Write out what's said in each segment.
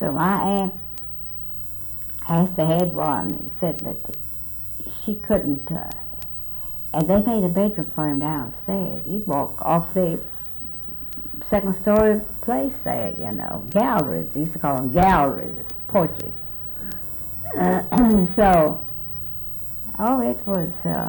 So my aunt asked the head one. He said that she couldn't, and they made a bedroom for him downstairs. He'd walk off the second story place there, you know, galleries. They used to call them galleries, porches. So, it was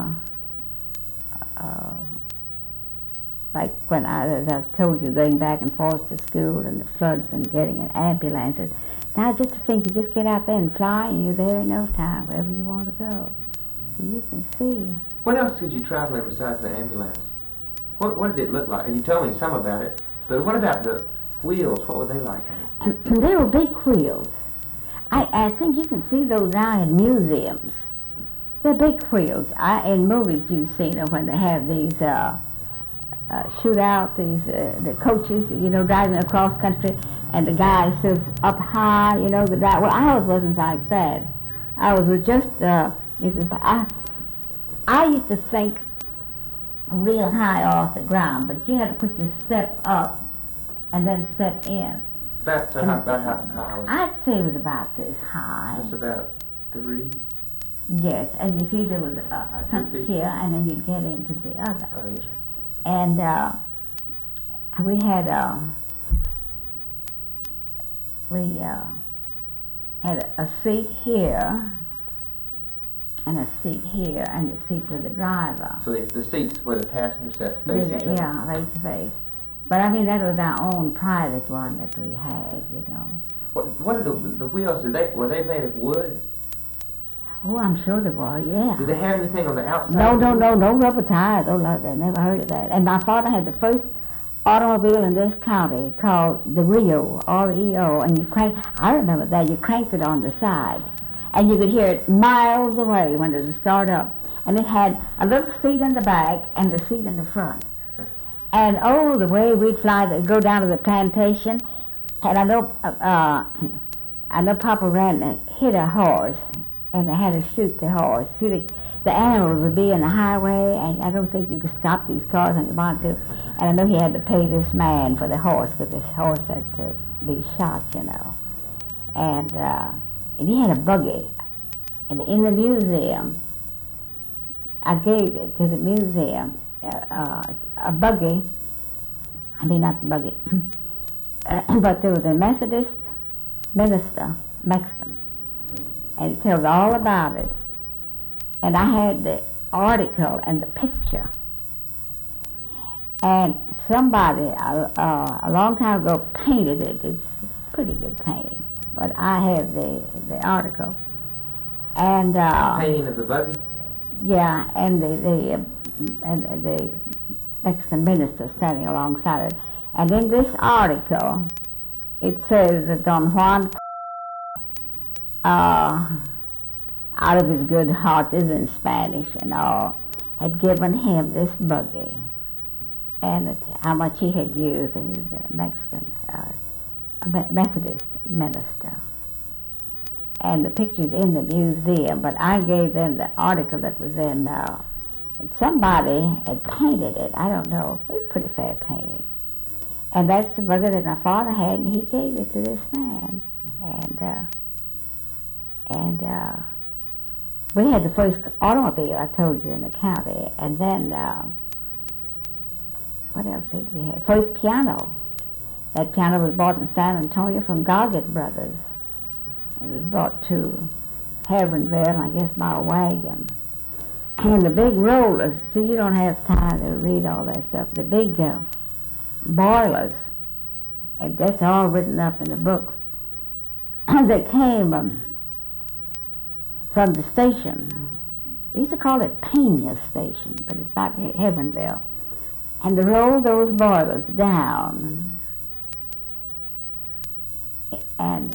like when as I've told you, going back and forth to school and the floods and getting an ambulance. Now just to think, you just get out there and fly and you're there in no time, wherever you want to go. So you can see. What else did you travel in besides the ambulance? What did it look like? You told me some about it, but what about the wheels? What were they like? They were big wheels. I think you can see those now in museums. They're big wheels. In movies you've seen them when they have these shoot out the coaches, you know, driving across country, and the guy sits up high, you know, the driver. Well, ours wasn't like that. Ours was just, I used to think real high off the ground, but you had to put your step up and then step in. About how high? I'd say it was about this high. Just about 3? Yes, and you see there was something here, and then you'd get into the other. Oh, yes. And we had a seat here, and a seat here, and a seat for the driver. So the seats where the passenger sat face each other? Yeah, face to face. But I mean, that was our own private one that we had, you know. What are the wheels? Were they made of wood? Oh, I'm sure they were, yeah. Did they have anything on the outside? No rubber tires. Oh, no, I never heard of that. And my father had the first automobile in this county called the Rio, R-E-O, and you I remember that, you cranked it on the side, and you could hear it miles away when it would start up. And it had a little seat in the back and the seat in the front. And the way we'd go down to the plantation, and I know Papa ran and hit a horse, and they had to shoot the horse. See, the animals would be in the highway, and I don't think you could stop these cars when you wanted to. And I know he had to pay this man for the horse, because this horse had to be shot, you know. And he had a buggy. And in the museum, I gave it to the museum, a buggy. I mean, not the buggy, but there was a Methodist minister, Mexican, and it tells all about it. And I had the article and the picture. And somebody a long time ago painted it. It's a pretty good painting, but I have the article. And painting of the buggy? Yeah, and the Mexican minister standing alongside it. And in this article, it says that Don Juan, out of his good heart, this is in Spanish and all, had given him this buggy, and how much he had used, and he was a Mexican Methodist minister. And the picture's in the museum, but I gave them the article that was in, and somebody had painted it. I don't know, it was a pretty fair painting. And that's the buggy that my father had, and he gave it to this man. And we had the first automobile, I told you, in the county. And then, what else did we have? First piano. That piano was bought in San Antonio from Goggett Brothers. It was brought to Heavenville, I guess, by a wagon. And the big rollers, see, you don't have time to read all that stuff. The big boilers, and that's all written up in the books, that came from the station. They used to call it Pena Station, but it's about Heavenville. And they rolled those boilers down, and